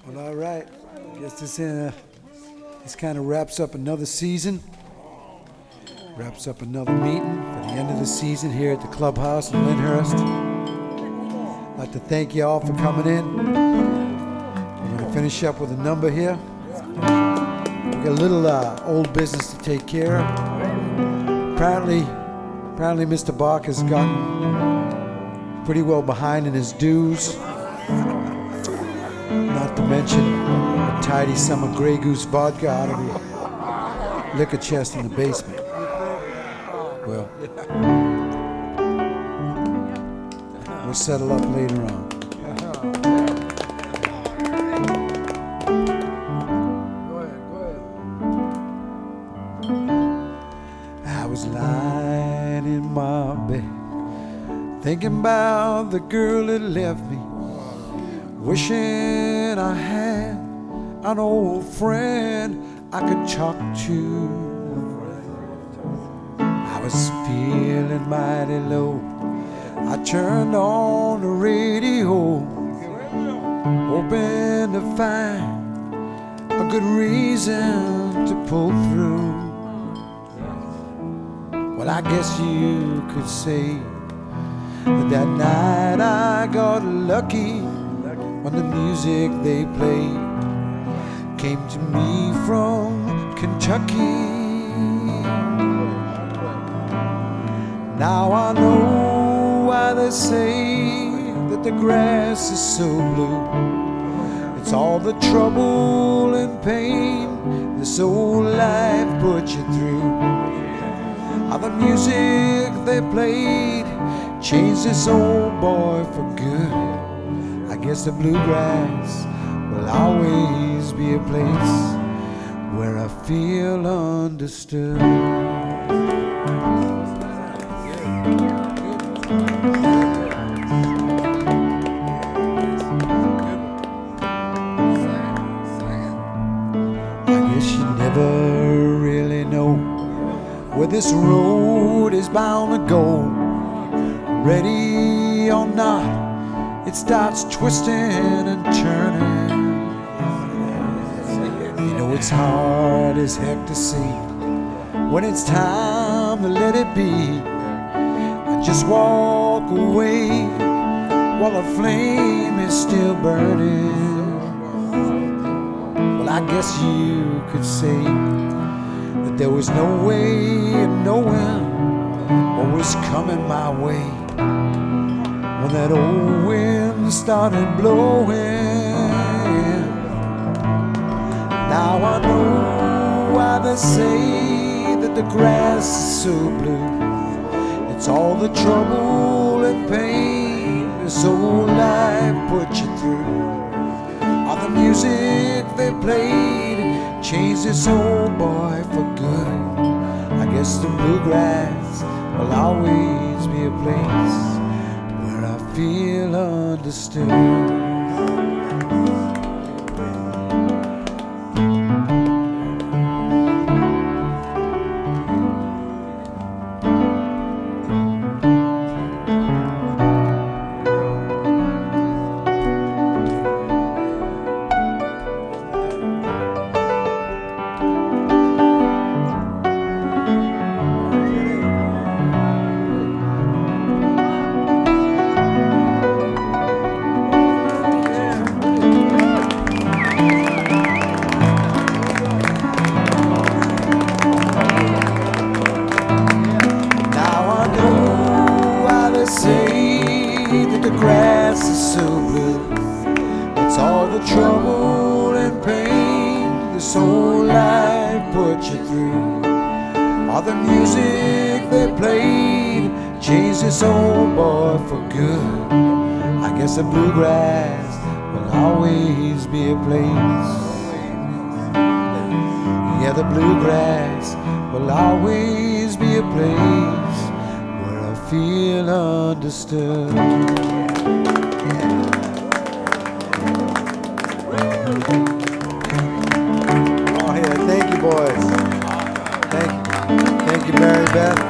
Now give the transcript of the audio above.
Well, all right. Guess this kind of wraps up another season. Wraps up another meeting for the end of the season here at the clubhouse in Lyndhurst. I'd like to thank you all for coming in. We're going to finish up with a number here. We got a little old business to take care of. Apparently Mr. Bach has gotten pretty well behind in his dues. Not to mention a tidy sum of Grey Goose vodka out of the liquor chest in the basement. Well, we'll settle up later on. I was lying in my bed, thinking about the girl that left me, wishing I had an old friend I could talk to. I was feeling mighty low. I turned on the radio, hoping to find a good reason to pull through. Well, I guess you could say that night I got lucky when the music they played came to me from Kentucky. Now I know why they say that the grass is so blue. It's all the trouble and pain this old life put you through. All the music they played changed this old boy for good. I guess the bluegrass will always be a place where I feel understood. I guess you never really know where this road is bound to go. Ready or not, it starts twisting and turning. You know it's hard as heck to see when it's time to let it be and just walk away while the flame is still burning. Well, I guess you could say that there was no way of knowing what was coming my way when that old wind started blowing. Now I know why they say that the grass is so blue. It's all the trouble and pain this old life put you through. All the music they played changed this old boy for good. I guess the bluegrass will always be a place where I feel understood. Say that the grass is so blue. It's all the trouble and pain this old life put you through. All the music they played changed this old boy for good. I guess the bluegrass will always be a place. Yeah, the bluegrass will always be a place where I feel understood. Oh, yeah, thank you, boys. Thank you, Mary Beth.